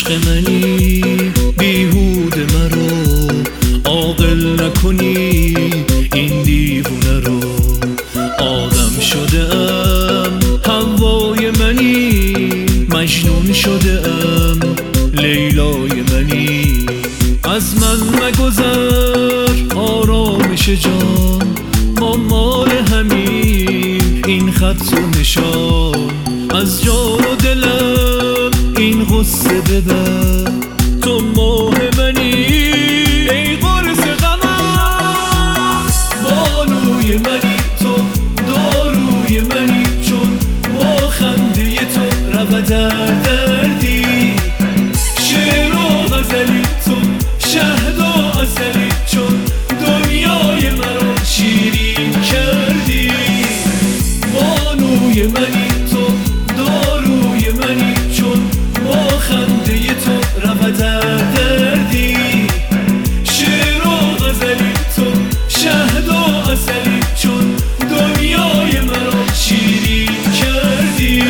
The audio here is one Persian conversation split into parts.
عشق منی بیهوده مرا عاقل نکنی این دیوونه رو. آدم شده ام حوای منی مجنون شده ام لیلای منی. از من مگذر آرامش جان ما مال همین این خط و نشان. از جان و دلم این غصه ببر تو ماه منی ای قرص غمم. بانوی منی تو داروی منی چون با خنده تو رود دردی. شعر و غزلی تو شهد و عسلی چون دنیای مرا شیرین کردی. بانوی منی تو داروی منی چون با خنده تو رود دردی. شعر و غزلی تو شهد و عسلی چون دنیای مرا شیرین کردی.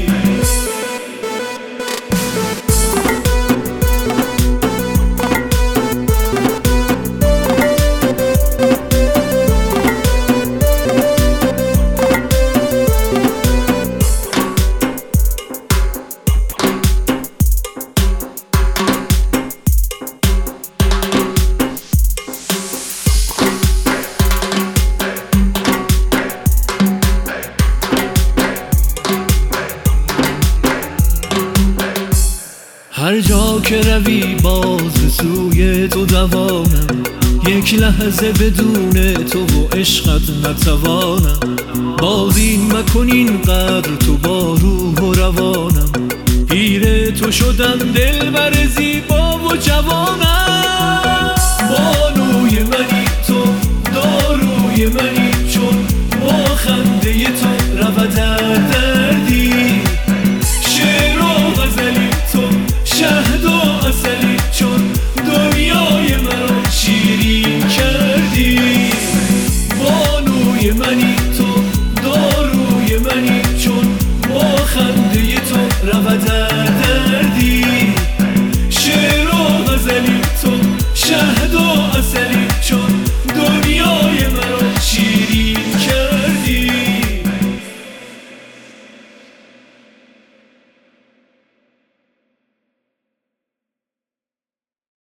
هر جا که روی باز به سوی تو دوانم. یک لحظه بدون تو و عشقت نتوانم. باز این مکن اینقدر تو با روح و روانم. پیر تو شدم دلبر زیبا و جوانم.